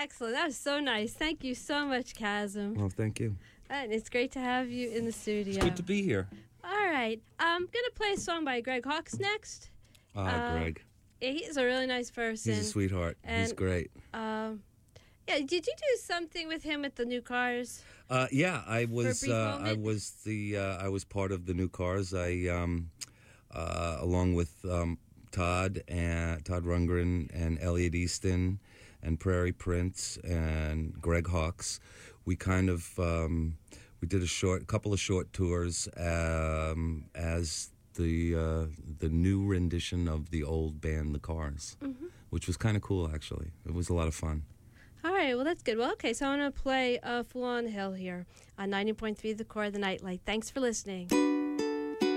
Excellent. That was so nice. Thank you so much, Chasm. Well, thank you. And it's great to have you in the studio. It's good to be here. All right. I'm going to play a song by Greg Hawkes next. Greg. He's a really nice person. He's a sweetheart. He's great. Yeah, did you do something with him at the New Cars? Yeah, I was. For a brief moment? I was part of the New Cars. Along with Todd Rundgren and Elliot Easton and Prairie Prince and Greg Hawkes. We kind of we did a couple of short tours as the new rendition of the old band The Cars, which was kind of cool actually. It was a lot of fun. All right, well, that's good. Well, okay, so I'm going to play Fool on the Hill here on 90.3 The Core of the Nightlight. Thanks for listening.